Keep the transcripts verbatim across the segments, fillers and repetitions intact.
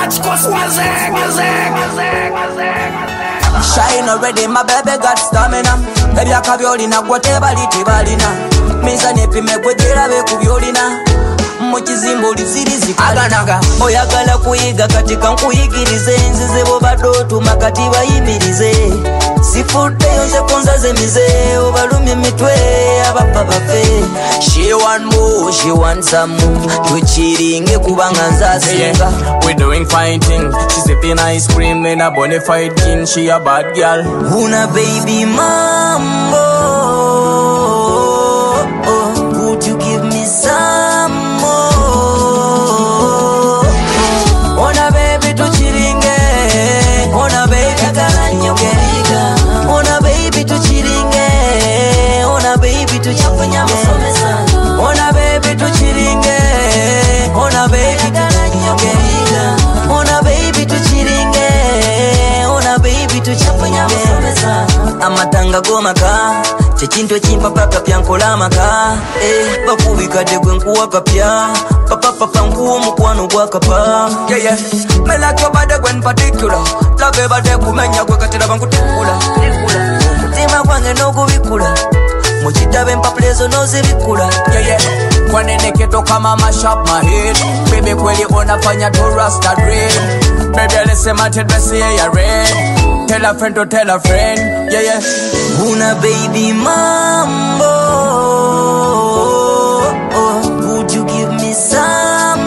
Watch Coast music, music, music, music. Shine already, my baby got stamina. Baby akabyolina gwateba litibalina. Minza nepime kwegera be kubyolina. Mukizimbo lizirizi aganaga. Oyagala kuyiga katika nkuyigirize. Nzize bo badoto makati bayimirize. Sifute yonze konzaze mize. Obalumye mitwe abappa bafe. She want more, she want some more. Tuchiringe kubanga nzasenga. We doing fine thing. She sipping ice cream in a bonafide king. She a bad girl. Una baby mambo. Oh, would you give me some more? Ona baby tuchiringe. Ona baby karanyogerika. Ona baby tuchiringe. Ona baby tuchiringe. Ona baby tuchiringe. Ona baby karanyogerika. Ona baby tuchiringe. Ona baby tuchiringe. Amatanga gomaka chekintu chimpa paka pyankola maka eh bakubikade gwe nkuwa kapya papa papa nkuwa mukwano gwa kapa Yeah yeah. Me like your body when particular. Love body kumenya gwe katira bankutikula. Tikula. Mutima gwange n'ogubikula mukitabe mpaplezo n'ozibikula. Yeah yeah. Kwanene keto kama mash up my head. Baby kweli unafanya to rasta dread. Baby alisema tedbesi ya red. Tell a friend to tell a friend. Yeah yeah. Una baby mambo. Oh, would you give me some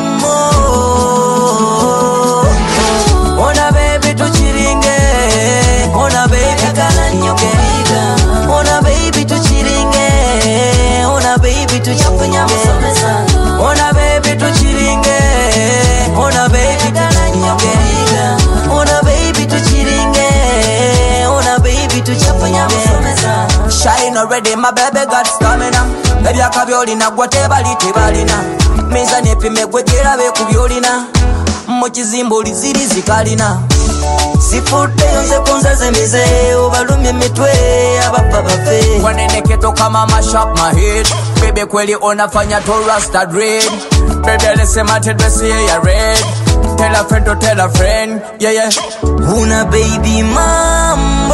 more? Ona baby tuchiringe. Ona baby karanyogerika. Ona baby tuchiringe. Ona baby tuchiringe. Ona baby tuchiringe. Ona baby karanyogerika. Ona baby tuchiringe. Ona baby tuchiringe. Shine already, my baby got stamina. Baby akabyolina gwateba litibalina. Minza nepime gwegera be kubyolina. Mukizimbo lizirizi kalina. Sifute yonze konzaze mize. Obalumye mitwe abappa bafe. Kwanene keto kama mash up my head. Baby kweli unafanya to rasta dread. Baby alisema tedbesi ya red. Tell a friend to tell a friend. Yeah yeah. Una baby mambo.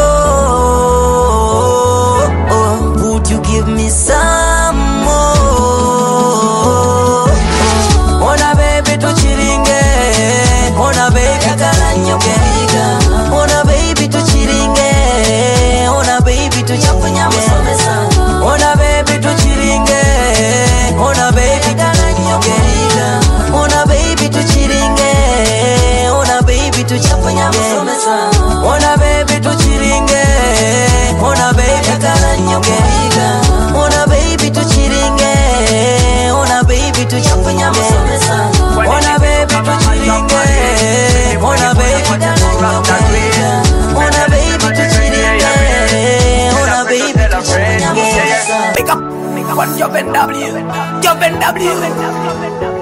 Oh, would you give me some more? Ona baby tuchiringe. Ona baby karanyogerika. Ona baby tuchiringe. Ona baby tuchiringe. Ona baby tuchiringe. Ona baby karanyogerika. Ona baby tuchiringe. Ona baby tuchiringe. Ona baby tuchiringe. Ona baby karanyogerika. Ona baby tuchiringe. Ona baby tuchiringe. Ona baby tuchiringe. Ona baby karanyogerika. Ona baby tuchiringe. Ona baby tuchiringe. Pick up, pick up on Job and W, Job and W.